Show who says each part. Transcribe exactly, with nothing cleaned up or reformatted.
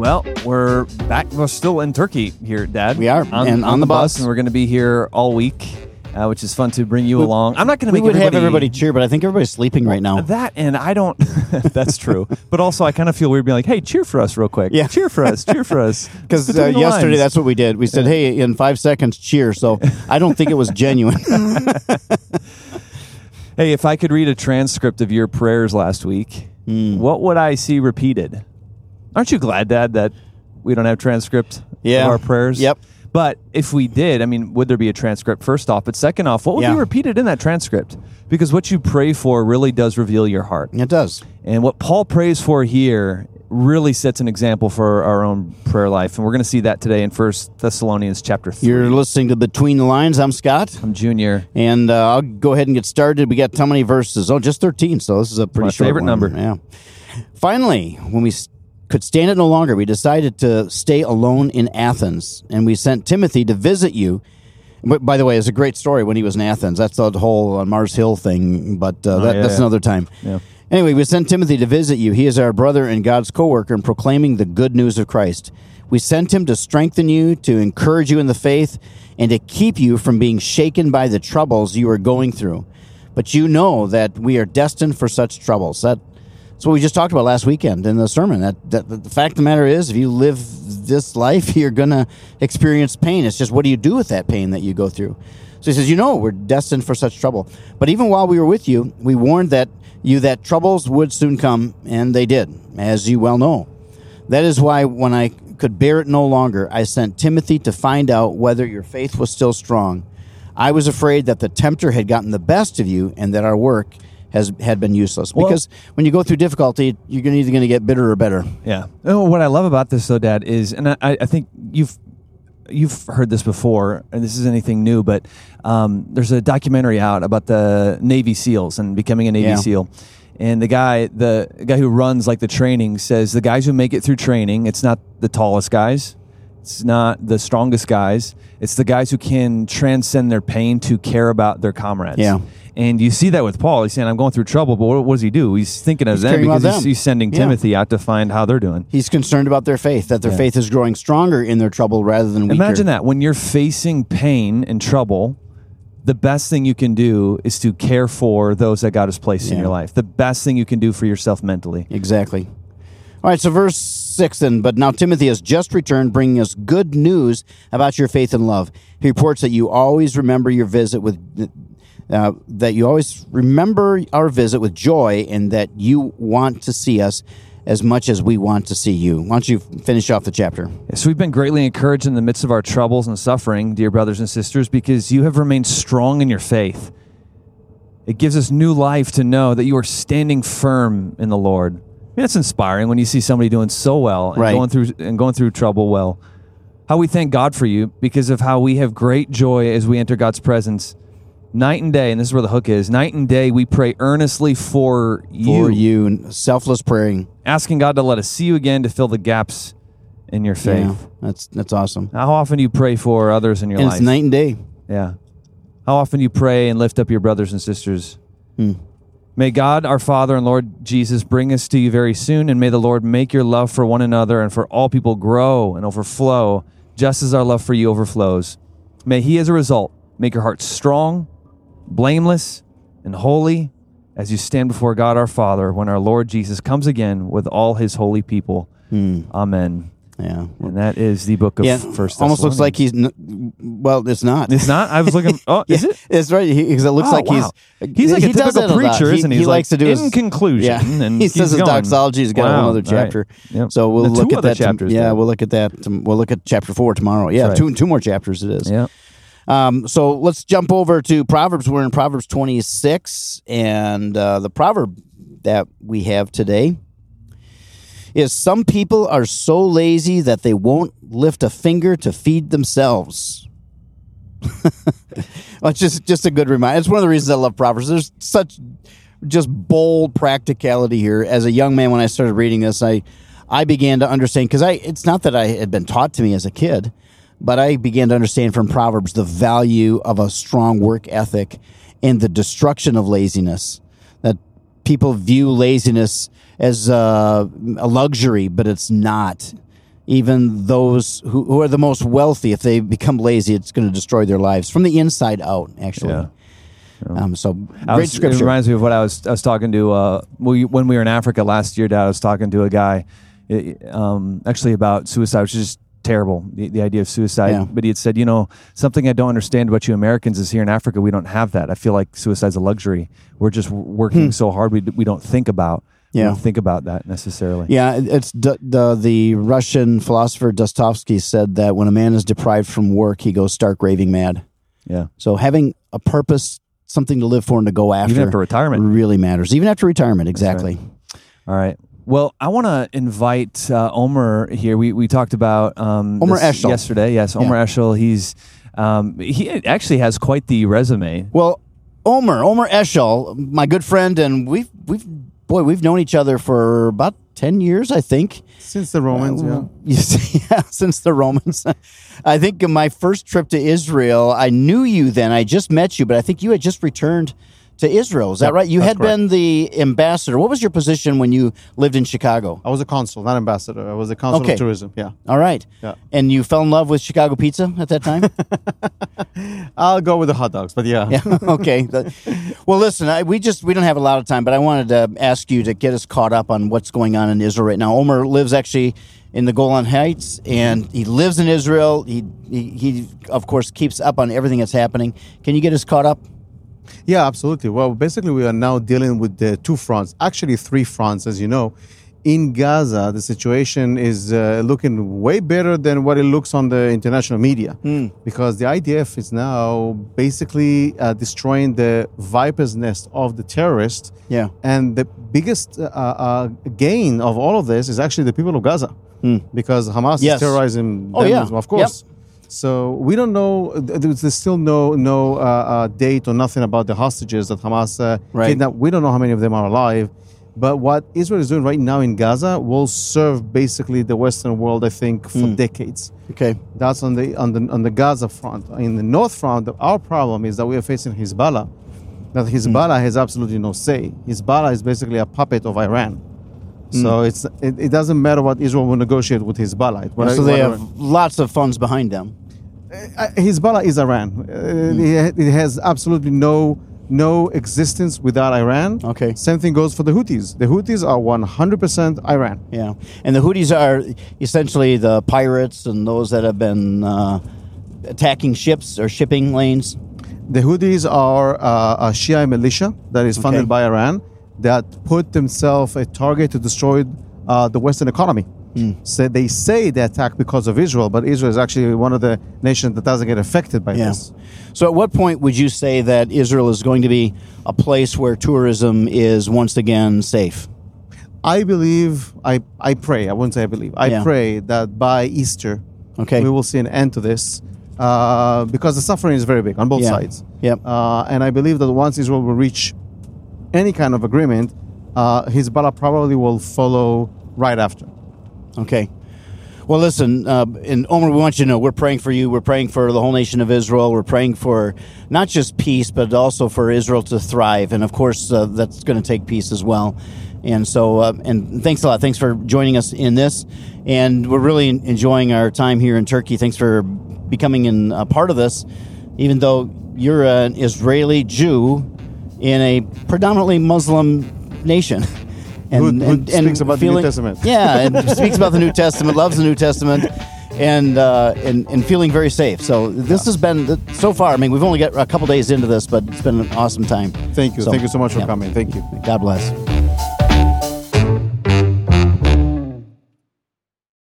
Speaker 1: Well, we're back. We're still in Turkey here, Dad.
Speaker 2: We are,
Speaker 1: on,
Speaker 2: and on,
Speaker 1: on
Speaker 2: the
Speaker 1: bus,
Speaker 2: bus.
Speaker 1: and we're going to be here all week, uh, which is fun to bring you
Speaker 2: we,
Speaker 1: along. I'm not going to
Speaker 2: we
Speaker 1: make
Speaker 2: would
Speaker 1: everybody,
Speaker 2: have everybody cheer, but I think everybody's sleeping right now.
Speaker 1: That, and I don't. That's true. But also, I kind of feel weird being like, "Hey, cheer for us, real quick.
Speaker 2: Yeah.
Speaker 1: cheer for us, cheer for us."
Speaker 2: Because uh, yesterday, that's what we did. We said, "Hey, in five seconds, cheer." So I don't think it was genuine.
Speaker 1: Hey, if I could read a transcript of your prayers last week,
Speaker 2: mm.
Speaker 1: what would I see repeated? Aren't you glad, Dad, that we don't have transcript
Speaker 2: yeah.
Speaker 1: of our prayers?
Speaker 2: Yep.
Speaker 1: But if we did, I mean, would there be a transcript first off? But second off, what would
Speaker 2: yeah.
Speaker 1: be repeated in that transcript? Because what you pray for really does reveal your heart.
Speaker 2: It does.
Speaker 1: And what Paul prays for here really sets an example for our own prayer life. And we're going to see that today in First Thessalonians chapter three.
Speaker 2: You're listening to Between the Lines. I'm Scott.
Speaker 1: I'm Junior.
Speaker 2: And uh, I'll go ahead and get started. We got how many verses? Oh, just thirteen. So this is a pretty
Speaker 1: My
Speaker 2: short
Speaker 1: favorite
Speaker 2: one.
Speaker 1: number.
Speaker 2: Yeah. Finally, when we could stand it no longer, we decided to stay alone in Athens, and we sent Timothy to visit you. But, by the way, it's a great story when he was in Athens. That's the whole uh, Mars Hill thing, but uh,
Speaker 1: oh,
Speaker 2: that,
Speaker 1: yeah,
Speaker 2: that's
Speaker 1: yeah.
Speaker 2: another time.
Speaker 1: Yeah.
Speaker 2: Anyway, we sent Timothy to visit you. He is our brother and God's co-worker in proclaiming the good news of Christ. We sent him to strengthen you, to encourage you in the faith, and to keep you from being shaken by the troubles you are going through. But you know that we are destined for such troubles. That That's what we just talked about last weekend in the sermon. That, that the fact of the matter is, if you live this life, you're going to experience pain. It's just, what do you do with that pain that you go through? So he says, you know, we're destined for such trouble. But even while we were with you, we warned that you that troubles would soon come, and they did, as you well know. That is why when I could bear it no longer, I sent Timothy to find out whether your faith was still strong. I was afraid that the tempter had gotten the best of you and that our work has had been useless.
Speaker 1: Well,
Speaker 2: because when you go through difficulty, you're gonna either going to get bitter or better.
Speaker 1: Yeah. Oh, what I love about this, though, Dad, is, and I, I think you've you've heard this before, and this is anything new, but um, there's a documentary out about the Navy SEALs and becoming a Navy
Speaker 2: Yeah.
Speaker 1: SEAL. And the guy, the guy who runs like the training, says the guys who make it through training, it's not the tallest guys, it's not the strongest guys, it's the guys who can transcend their pain to care about their comrades.
Speaker 2: Yeah.
Speaker 1: And you see that with Paul. He's saying, I'm going through trouble, but what, what does he do? He's thinking of
Speaker 2: He's
Speaker 1: them
Speaker 2: caring about
Speaker 1: because he's,
Speaker 2: them.
Speaker 1: he's sending
Speaker 2: Yeah.
Speaker 1: Timothy out to find how they're doing.
Speaker 2: He's concerned about their faith, that their
Speaker 1: Yeah.
Speaker 2: faith is growing stronger in their trouble rather than weaker.
Speaker 1: Imagine that. When you're facing pain and trouble, the best thing you can do is to care for those that God has placed in
Speaker 2: Yeah.
Speaker 1: your life. The best thing you can do for yourself mentally.
Speaker 2: Exactly. All right, so verse six then. But now Timothy has just returned, bringing us good news about your faith and love. He reports that you always remember your visit with... Uh, that you always remember our visit with joy, and that you want to see us as much as we want to see you. Why don't you finish off the chapter?
Speaker 1: So we've been greatly encouraged in the midst of our troubles and suffering, dear brothers and sisters, because you have remained strong in your faith. It gives us new life to know that you are standing firm in the Lord. I mean, that's inspiring when you see somebody doing so well and
Speaker 2: Right.
Speaker 1: going through and going through trouble well. How we thank God for you because of how we have great joy as we enter God's presence. Night and day, and this is where the hook is, night and day we pray earnestly for you.
Speaker 2: For you, and selfless praying.
Speaker 1: Asking God to let us see you again to fill the gaps in your faith.
Speaker 2: Yeah, that's that's awesome.
Speaker 1: How often do you pray for others in your
Speaker 2: And
Speaker 1: life?
Speaker 2: it's night and day.
Speaker 1: Yeah. How often do you pray and lift up your brothers and sisters?
Speaker 2: Hmm.
Speaker 1: May God, our Father and Lord Jesus, bring us to you very soon, and may the Lord make your love for one another and for all people grow and overflow, just as our love for you overflows. May He, as a result, make your heart strong, blameless, and holy as you stand before God our Father when our Lord Jesus comes again with all His holy people.
Speaker 2: Hmm.
Speaker 1: Amen.
Speaker 2: Yeah.
Speaker 1: And that is the book of
Speaker 2: Yeah,
Speaker 1: First
Speaker 2: almost looks
Speaker 1: Thessalonians.
Speaker 2: like he's... N- well, it's not.
Speaker 1: It's not? I was looking... Oh, is
Speaker 2: Yeah,
Speaker 1: it?
Speaker 2: It's right, because it looks
Speaker 1: Oh,
Speaker 2: like
Speaker 1: wow.
Speaker 2: he's...
Speaker 1: He's like
Speaker 2: he
Speaker 1: a
Speaker 2: does
Speaker 1: typical
Speaker 2: that a lot.
Speaker 1: preacher,
Speaker 2: He-
Speaker 1: isn't he?
Speaker 2: He
Speaker 1: He's
Speaker 2: likes
Speaker 1: like,
Speaker 2: to do his...
Speaker 1: in conclusion,
Speaker 2: Yeah.
Speaker 1: and
Speaker 2: he says
Speaker 1: keeps
Speaker 2: his
Speaker 1: going.
Speaker 2: doxology. He's got a
Speaker 1: Wow.
Speaker 2: whole other
Speaker 1: All
Speaker 2: chapter.
Speaker 1: right. Yep.
Speaker 2: So we'll
Speaker 1: The
Speaker 2: look
Speaker 1: two
Speaker 2: at
Speaker 1: other
Speaker 2: that. tom-
Speaker 1: chapters,
Speaker 2: yeah,
Speaker 1: though.
Speaker 2: we'll look at that. tom- We'll look at chapter four tomorrow. Yeah,
Speaker 1: That's
Speaker 2: two
Speaker 1: right.
Speaker 2: two more chapters it is.
Speaker 1: Yeah.
Speaker 2: Um, so let's jump over to Proverbs. We're in Proverbs twenty-six, and uh, the proverb that we have today is, some people are so lazy that they won't lift a finger to feed themselves. Well, it's just, just a good reminder. It's one of the reasons I love Proverbs. There's such just bold practicality here. As a young man, when I started reading this, I I began to understand, because I it's not that I had been taught to me as a kid, but I began to understand from Proverbs the value of a strong work ethic and the destruction of laziness. That people view laziness as uh, a luxury, but it's not. even those who, who are the most wealthy, if they become lazy, it's going to destroy their lives from the inside out, actually.
Speaker 1: Yeah.
Speaker 2: Um, so,
Speaker 1: I
Speaker 2: great
Speaker 1: was, it
Speaker 2: scripture.
Speaker 1: reminds me of what I was I was talking to uh, we, when we were in Africa last year, Dad. I was talking to a guy it, um, actually about suicide, which is just terrible, the, the idea of suicide.
Speaker 2: Yeah.
Speaker 1: But he had said, you know, something I don't understand about you Americans is here in Africa, we don't have that. I feel like suicide's a luxury. We're just working
Speaker 2: Hmm.
Speaker 1: so hard, we, we don't think about we
Speaker 2: Yeah.
Speaker 1: don't think about that necessarily.
Speaker 2: Yeah, it's the, the the Russian philosopher Dostoevsky said that when a man is deprived from work, he goes stark raving mad.
Speaker 1: Yeah.
Speaker 2: So having a purpose, something to live for and to go after,
Speaker 1: Even after retirement.
Speaker 2: really matters. Even after retirement, exactly.
Speaker 1: All right. Well, I want to invite uh, Omer here. We we talked about um,
Speaker 2: Omer
Speaker 1: this
Speaker 2: Eshel.
Speaker 1: yesterday. Yes, Omer
Speaker 2: Yeah.
Speaker 1: Eshel. He's um, he actually has quite the resume.
Speaker 2: Well, Omer, Omer Eshel, my good friend, and we've we've boy, we've known each other for about ten years, I think.
Speaker 3: Since the Romans,
Speaker 2: Uh,
Speaker 3: yeah.
Speaker 2: you see, yeah, since the Romans. I think in my first trip to Israel, I knew you then. I just met you, but I think you had just returned to Israel. Is that
Speaker 3: Yep,
Speaker 2: right? You
Speaker 3: that's
Speaker 2: had been the ambassador. What was your position when you lived in Chicago?
Speaker 3: I was a consul, not ambassador. I was a consul
Speaker 2: Okay.
Speaker 3: of tourism. Yeah.
Speaker 2: All right.
Speaker 3: Yeah.
Speaker 2: And you fell in love with Chicago pizza at that time?
Speaker 3: I'll go with the hot dogs, but yeah.
Speaker 2: Yeah. Okay. The- well, listen, I, we just we don't have a lot of time, but I wanted to ask you to get us caught up on what's going on in Israel right now. Omer lives actually in the Golan Heights, and he lives in Israel. He he, he of course keeps up on everything that's happening. Can you get us caught up?
Speaker 3: Yeah, absolutely. Well, basically, we are now dealing with the two fronts, actually three fronts, as you know. In Gaza, the situation is uh, looking way better than what it looks on the international media, because the I D F is now basically uh, destroying the viper's nest of the terrorists.
Speaker 2: Yeah.
Speaker 3: And the biggest uh, uh, gain of all of this is actually the people of Gaza, because Hamas
Speaker 2: Yes.
Speaker 3: is terrorizing
Speaker 2: Oh,
Speaker 3: them,
Speaker 2: yeah.
Speaker 3: of course. So we don't know. There's there's still no no uh, uh, date or nothing about the hostages that Hamas uh,
Speaker 2: Right.
Speaker 3: kidnapped. We don't know how many of them are alive. But what Israel is doing right now in Gaza will serve basically the Western world, I think, for decades.
Speaker 2: Okay.
Speaker 3: That's on the on the on the Gaza front. In the North front, our problem is that we are facing Hezbollah. That Hezbollah has absolutely no say. Hezbollah is basically a puppet of Iran. So it's it, it doesn't matter what Israel will negotiate with Hezbollah. What-
Speaker 2: so they
Speaker 3: whatever.
Speaker 2: have lots of funds behind them.
Speaker 3: Uh, Hezbollah is Iran. Uh, it, it has absolutely no no existence without Iran.
Speaker 2: Okay.
Speaker 3: Same thing goes for the Houthis. The Houthis are one hundred percent Iran.
Speaker 2: Yeah. And the Houthis are essentially the pirates and those that have been uh, attacking ships or shipping lanes.
Speaker 3: The Houthis are uh, a Shia militia that is funded
Speaker 2: Okay.
Speaker 3: by Iran that put themselves a target to destroy uh, the Western economy. So they say they attack because of Israel, but Israel is actually one of the nations that doesn't get affected by
Speaker 2: Yeah.
Speaker 3: this.
Speaker 2: So at what point would you say that Israel is going to be a place where tourism is once again safe?
Speaker 3: I believe, I, I pray, I wouldn't say I believe, I
Speaker 2: Yeah.
Speaker 3: pray that by Easter,
Speaker 2: Okay.
Speaker 3: we will see an end to this uh, because the suffering is very big on both
Speaker 2: Yeah.
Speaker 3: sides.
Speaker 2: Yep.
Speaker 3: Uh, and I believe that once Israel will reach any kind of agreement, uh, Hezbollah probably will follow right after.
Speaker 2: Okay. Well, listen, uh, and Omer, we want you to know we're praying for you. We're praying for the whole nation of Israel. We're praying for not just peace, but also for Israel to thrive. And of course, uh, that's going to take peace as well. And so, uh, and thanks a lot. Thanks for joining us in this. And we're really enjoying our time here in Turkey. Thanks for becoming in, a part of this, even though you're an Israeli Jew in a predominantly Muslim nation.
Speaker 3: Who- who speaks about the New Testament.
Speaker 2: Yeah, and speaks about the New Testament, loves the New Testament, and uh, and and feeling very safe. So this has been so far. I mean, we've only got a couple days into this, but it's been an awesome time.
Speaker 3: Thank you.
Speaker 2: So,
Speaker 3: Thank you so much for
Speaker 2: yeah.
Speaker 3: coming. Thank you.
Speaker 2: God bless.